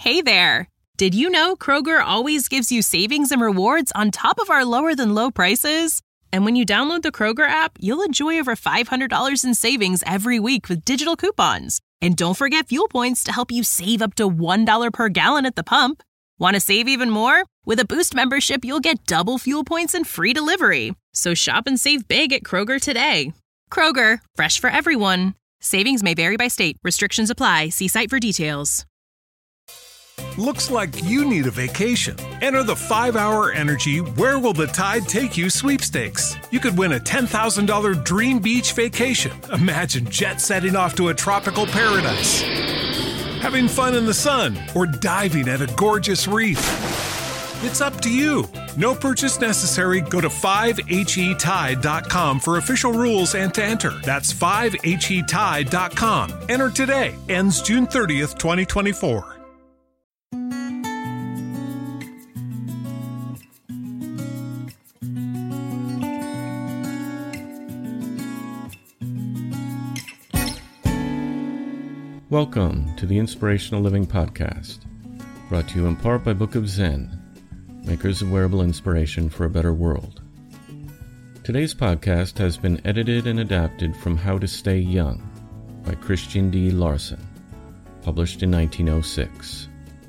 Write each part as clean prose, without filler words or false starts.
Hey there! Did you know Kroger always gives you savings and rewards on top of our lower-than-low prices? And when you download the Kroger app, you'll enjoy over $500 in savings every week with digital coupons. And don't forget fuel points to help you save up to $1 per gallon at the pump. Want to save even more? With a Boost membership, you'll get double fuel points and free delivery. So shop and save big at Kroger today. Kroger, fresh for everyone. Savings may vary by state. Restrictions apply. See site for details. Looks like you need a vacation. Enter the 5-Hour Energy Where Will the Tide Take You sweepstakes. You could win a $10,000 dream beach vacation. Imagine jet setting off to a tropical paradise, having fun in the sun, or diving at a gorgeous reef. It's up to you. No purchase necessary. Go to 5HETide.com for official rules and to enter. That's 5HETide.com. Enter today. Ends June 30th, 2024. Welcome to the Inspirational Living Podcast, brought to you in part by Book of Zen, makers of wearable inspiration for a better world. Today's podcast has been edited and adapted from How to Stay Young by Christian D. Larson, published in 1906.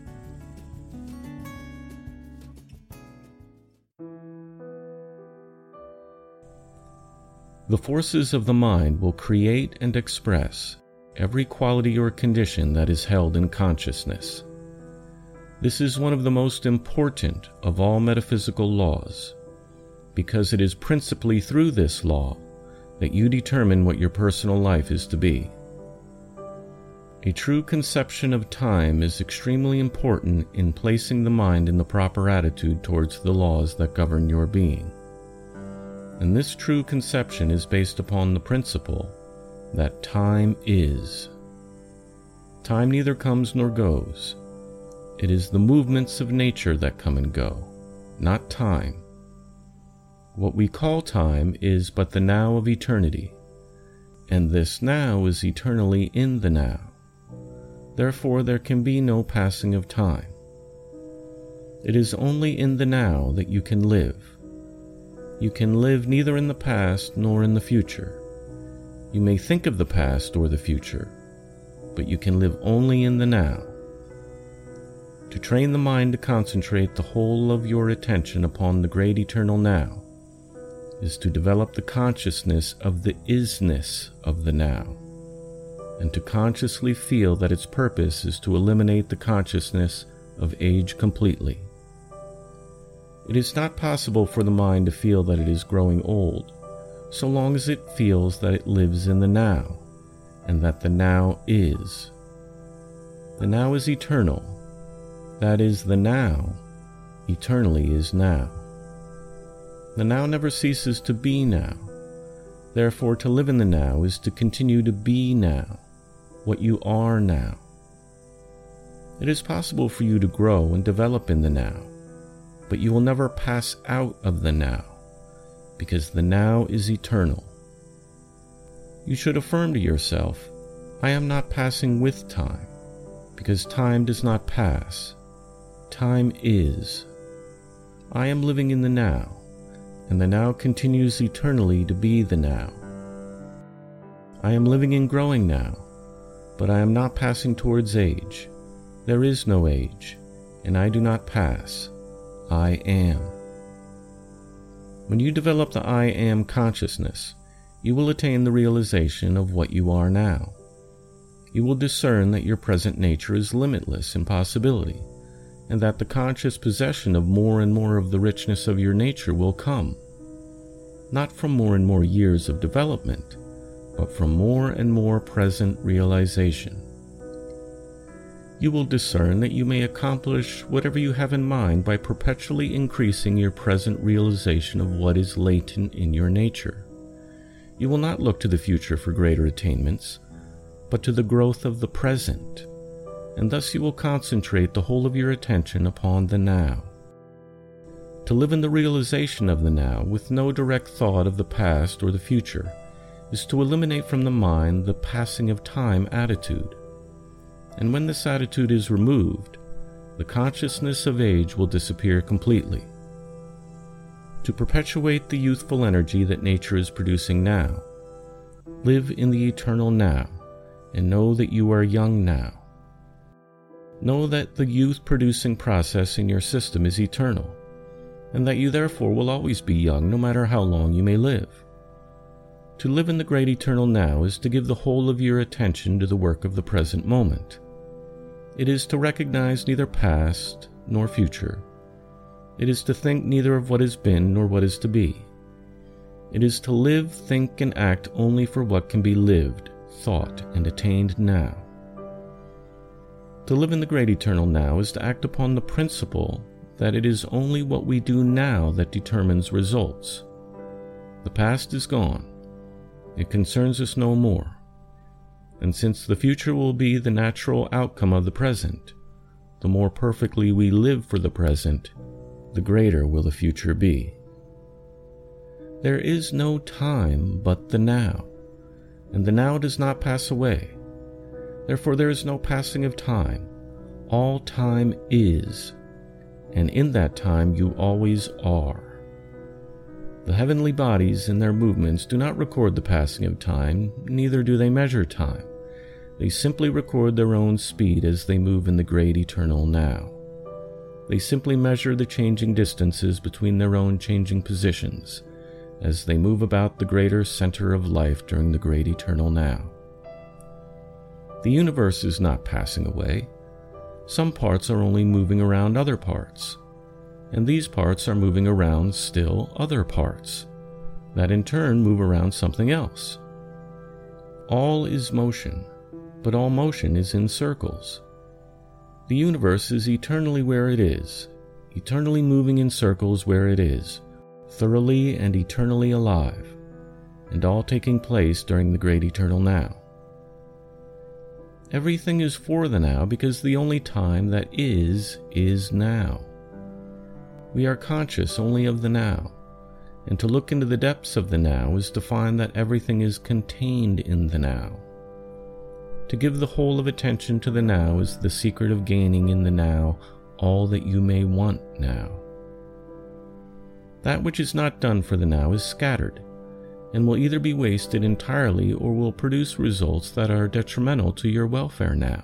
The forces of the mind will create and express every quality or condition that is held in consciousness. This is one of the most important of all metaphysical laws, because it is principally through this law that you determine what your personal life is to be. A true conception of time is extremely important in placing the mind in the proper attitude towards the laws that govern your being. And this true conception is based upon the principle that time is. Time neither comes nor goes. It is the movements of nature that come and go, not time. What we call time is but the now of eternity, and this now is eternally in the now. Therefore there can be no passing of time. It is only in the now that you can live. You can live neither in the past nor in the future. You may think of the past or the future, but you can live only in the now. To train the mind to concentrate the whole of your attention upon the great eternal now is to develop the consciousness of the isness of the now, and to consciously feel that its purpose is to eliminate the consciousness of age completely. It is not possible for the mind to feel that it is growing old, so long as it feels that it lives in the now, and that the now is. The now is eternal. That is, the now eternally is now. The now never ceases to be now. Therefore, to live in the now is to continue to be now, what you are now. It is possible for you to grow and develop in the now, but you will never pass out of the now, because the now is eternal. You should affirm to yourself, I am not passing with time, because time does not pass. Time is. I am living in the now, and the now continues eternally to be the now. I am living and growing now, but I am not passing towards age. There is no age, and I do not pass. I am. When you develop the I am consciousness, you will attain the realization of what you are now. You will discern that your present nature is limitless in possibility, and that the conscious possession of more and more of the richness of your nature will come, not from more and more years of development, but from more and more present realization. You will discern that you may accomplish whatever you have in mind by perpetually increasing your present realization of what is latent in your nature. You will not look to the future for greater attainments, but to the growth of the present, and thus you will concentrate the whole of your attention upon the now. To live in the realization of the now with no direct thought of the past or the future is to eliminate from the mind the passing of time attitude. And when this attitude is removed, the consciousness of age will disappear completely. To perpetuate the youthful energy that nature is producing now, live in the eternal now and know that you are young now. Know that the youth-producing process in your system is eternal, and that you therefore will always be young no matter how long you may live. To live in the great eternal now is to give the whole of your attention to the work of the present moment. It is to recognize neither past nor future. It is to think neither of what has been nor what is to be. It is to live, think, and act only for what can be lived, thought, and attained now. To live in the great eternal now is to act upon the principle that it is only what we do now that determines results. The past is gone. It concerns us no more. And since the future will be the natural outcome of the present, the more perfectly we live for the present, the greater will the future be. There is no time but the now, and the now does not pass away. Therefore there is no passing of time. All time is, and in that time you always are. The heavenly bodies in their movements do not record the passing of time, neither do they measure time. They simply record their own speed as they move in the great eternal now. They simply measure the changing distances between their own changing positions as they move about the greater center of life during the great eternal now. The universe is not passing away. Some parts are only moving around other parts, and these parts are moving around still other parts, that in turn move around something else. All is motion, but all motion is in circles. The universe is eternally where it is, eternally moving in circles where it is, thoroughly and eternally alive, and all taking place during the great eternal now. Everything is for the now because the only time that is now. We are conscious only of the now, and to look into the depths of the now is to find that everything is contained in the now. To give the whole of attention to the now is the secret of gaining in the now all that you may want now. That which is not done for the now is scattered, and will either be wasted entirely or will produce results that are detrimental to your welfare now.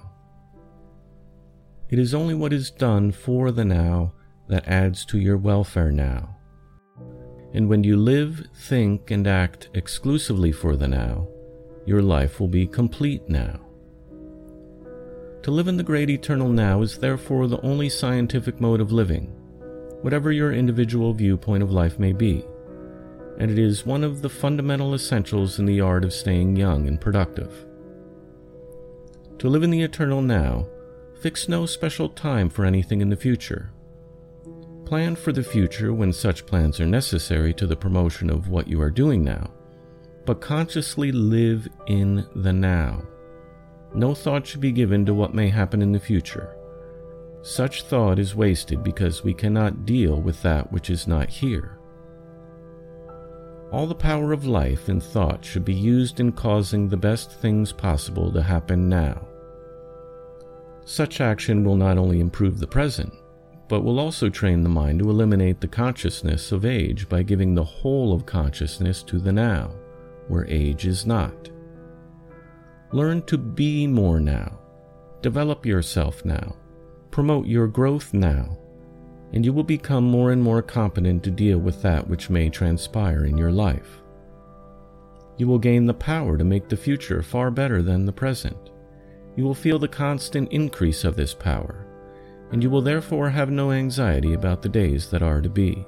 It is only what is done for the now that adds to your welfare now. And when you live, think, and act exclusively for the now, your life will be complete now. To live in the great eternal now is therefore the only scientific mode of living, whatever your individual viewpoint of life may be, and it is one of the fundamental essentials in the art of staying young and productive. To live in the eternal now, fix no special time for anything in the future. Plan for the future when such plans are necessary to the promotion of what you are doing now, but consciously live in the now. No thought should be given to what may happen in the future. Such thought is wasted because we cannot deal with that which is not here. All the power of life and thought should be used in causing the best things possible to happen now. Such action will not only improve the present, but will also train the mind to eliminate the consciousness of age by giving the whole of consciousness to the now, where age is not. Learn to be more now. Develop yourself now. Promote your growth now, and you will become more and more competent to deal with that which may transpire in your life. You will gain the power to make the future far better than the present. You will feel the constant increase of this power, and you will therefore have no anxiety about the days that are to be.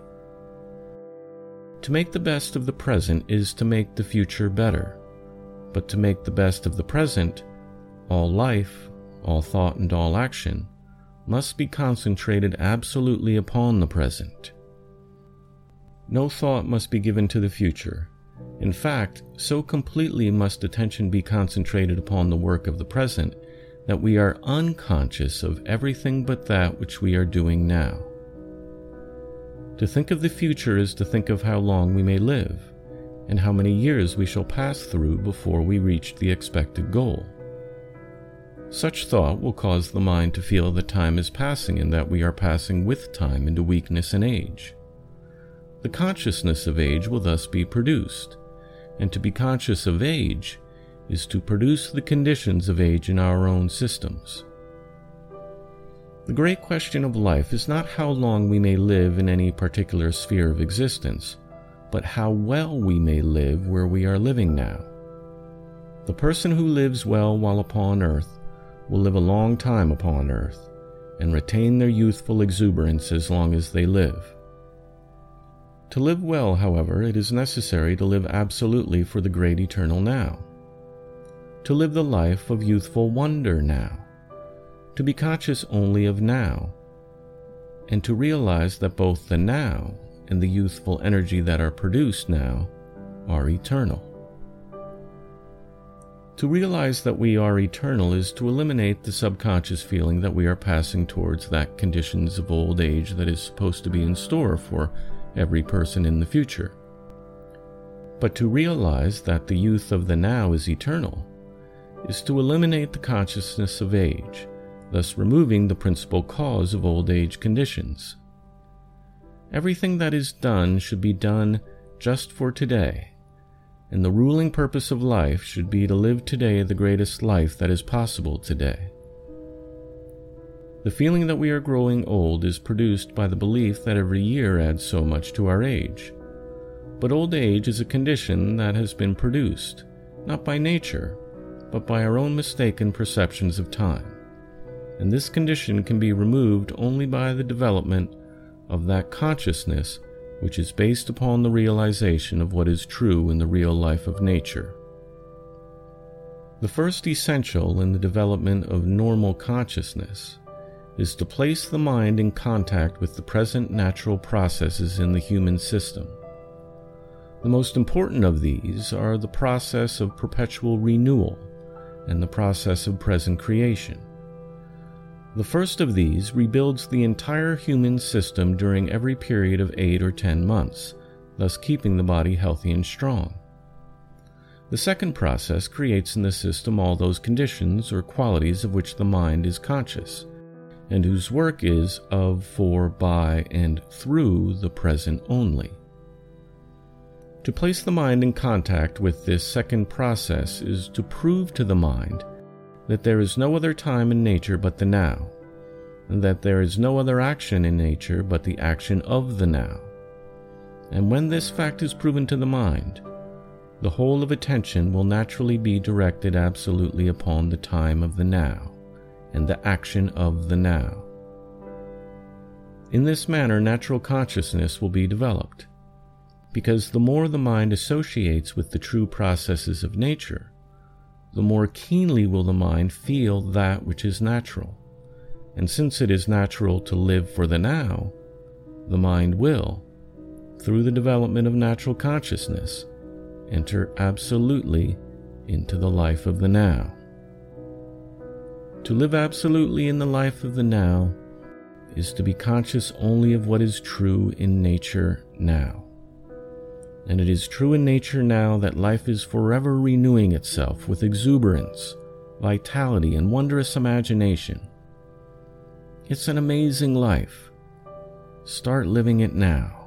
To make the best of the present is to make the future better, but to make the best of the present, all life, all thought, and all action must be concentrated absolutely upon the present. No thought must be given to the future. In fact, so completely must attention be concentrated upon the work of the present that we are unconscious of everything but that which we are doing now. To think of the future is to think of how long we may live, and how many years we shall pass through before we reach the expected goal. Such thought will cause the mind to feel that time is passing and that we are passing with time into weakness and age. The consciousness of age will thus be produced, and to be conscious of age is to produce the conditions of age in our own systems. The great question of life is not how long we may live in any particular sphere of existence, but how well we may live where we are living now. The person who lives well while upon earth will live a long time upon earth and retain their youthful exuberance as long as they live. To live well, however, it is necessary to live absolutely for the great eternal now, to live the life of youthful wonder now, to be conscious only of now, and to realize that both the now and the youthful energy that are produced now are eternal. To realize that we are eternal is to eliminate the subconscious feeling that we are passing towards that conditions of old age that is supposed to be in store for every person in the future. But to realize that the youth of the now is eternal is to eliminate the consciousness of age, thus removing the principal cause of old age conditions. Everything that is done should be done just for today, and the ruling purpose of life should be to live today the greatest life that is possible today. The feeling that we are growing old is produced by the belief that every year adds so much to our age. But old age is a condition that has been produced, not by nature, but by our own mistaken perceptions of time. And this condition can be removed only by the development of that consciousness which is based upon the realization of what is true in the real life of nature. The first essential in the development of normal consciousness is to place the mind in contact with the present natural processes in the human system. The most important of these are the process of perpetual renewal and the process of present creation. The first of these rebuilds the entire human system during every period of 8 or 10 months, thus keeping the body healthy and strong. The second process creates in the system all those conditions or qualities of which the mind is conscious, and whose work is of, for, by, and through the present only. To place the mind in contact with this second process is to prove to the mind that there is no other time in nature but the now, and that there is no other action in nature but the action of the now. And when this fact is proven to the mind, the whole of attention will naturally be directed absolutely upon the time of the now, and the action of the now. In this manner, natural consciousness will be developed, because the more the mind associates with the true processes of nature, the more keenly will the mind feel that which is natural. And since it is natural to live for the now, the mind will, through the development of natural consciousness, enter absolutely into the life of the now. To live absolutely in the life of the now is to be conscious only of what is true in nature now. And it is true in nature now that life is forever renewing itself with exuberance, vitality, and wondrous imagination. It's an amazing life. Start living it now.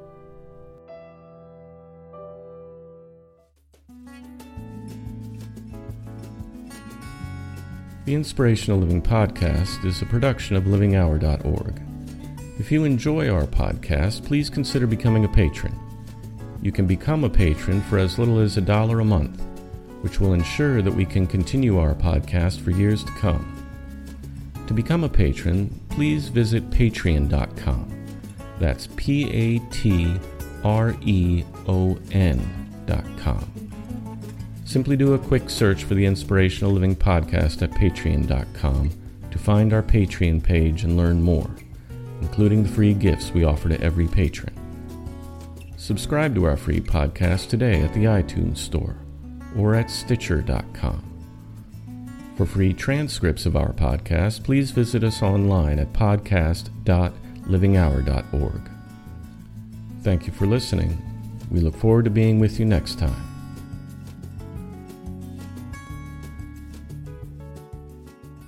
The Inspirational Living Podcast is a production of livinghour.org. If you enjoy our podcast, please consider becoming a patron. You can become a patron for as little as $1 a month, which will ensure that we can continue our podcast for years to come. To become a patron, please visit patreon.com. That's patreon.com. Simply do a quick search for the Inspirational Living Podcast at patreon.com to find our Patreon page and learn more, including the free gifts we offer to every patron. Subscribe to our free podcast today at the iTunes Store or at Stitcher.com. For free transcripts of our podcast, please visit us online at podcast.livinghour.org. Thank you for listening. We look forward to being with you next time.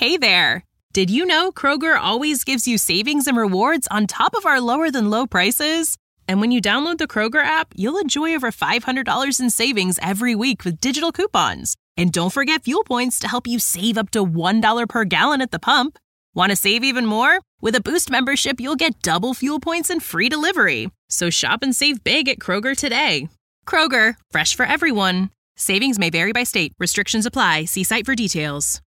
Hey there! Did you know Kroger always gives you savings and rewards on top of our lower-than-low prices? And when you download the Kroger app, you'll enjoy over $500 in savings every week with digital coupons. And don't forget fuel points to help you save up to $1 per gallon at the pump. Want to save even more? With a Boost membership, you'll get double fuel points and free delivery. So shop and save big at Kroger today. Kroger, fresh for everyone. Savings may vary by state. Restrictions apply. See site for details.